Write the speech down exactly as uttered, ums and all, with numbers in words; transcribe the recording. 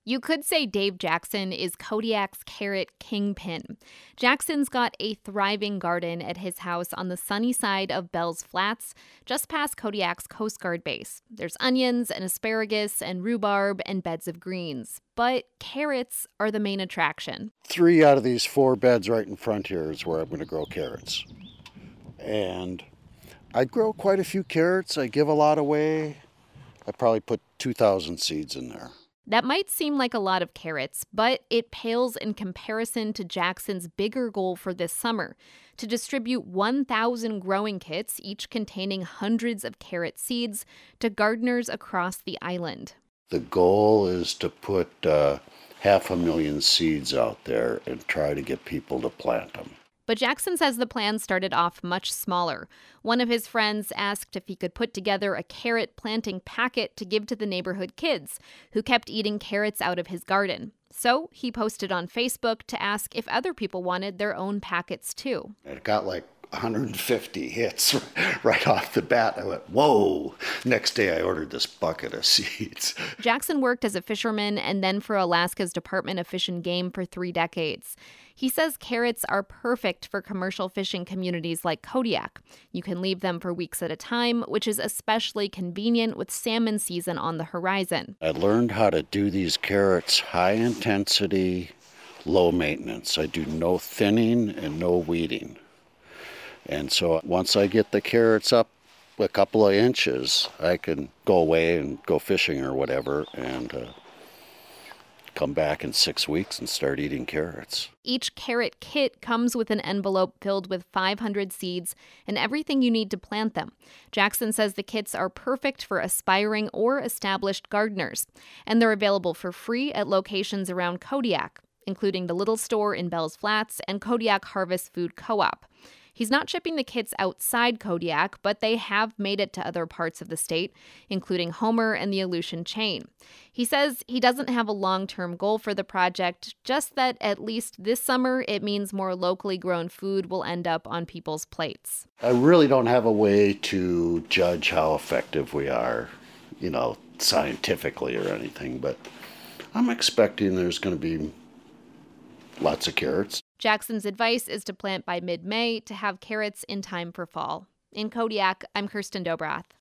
You could say Dave Jackson is Kodiak's carrot kingpin. Jackson's got a thriving garden at his house on the sunny side of Bell's Flats, just past Kodiak's Coast Guard base. There's onions and asparagus and rhubarb and beds of greens. But carrots are the main attraction. Three out of these four beds right in front here is where I'm going to grow carrots. And I grow quite a few carrots. I give a lot away. I probably put two thousand seeds in there. That might seem like a lot of carrots, but it pales in comparison to Jackson's bigger goal for this summer, to distribute one thousand growing kits, each containing hundreds of carrot seeds, to gardeners across the island. The goal is to put uh, half a million seeds out there and try to get people to plant them. But Jackson says the plan started off much smaller. One of his friends asked if he could put together a carrot planting packet to give to the neighborhood kids, who kept eating carrots out of his garden. So he posted on Facebook to ask if other people wanted their own packets too. It got like one hundred fifty hits right off the bat. I went, whoa. Next day I ordered this bucket of seeds. Jackson worked as a fisherman and then for Alaska's Department of Fish and Game for three decades. He says carrots are perfect for commercial fishing communities like Kodiak. You can leave them for weeks at a time, which is especially convenient with salmon season on the horizon. I learned how to do these carrots high intensity, low maintenance. I do no thinning and no weeding. And so once I get the carrots up a couple of inches, I can go away and go fishing or whatever and uh, come back in six weeks and start eating carrots. Each carrot kit comes with an envelope filled with five hundred seeds and everything you need to plant them. Jackson says the kits are perfect for aspiring or established gardeners, and they're available for free at locations around Kodiak, including the Little Store in Bell's Flats and Kodiak Harvest Food Co-op. He's not shipping the kits outside Kodiak, but they have made it to other parts of the state, including Homer and the Aleutian chain. He says he doesn't have a long-term goal for the project, just that at least this summer it means more locally grown food will end up on people's plates. I really don't have a way to judge how effective we are, you know, scientifically or anything, but I'm expecting there's going to be lots of carrots. Jackson's advice is to plant by mid-May to have carrots in time for fall. In Kodiak, I'm Kirsten Dobrath.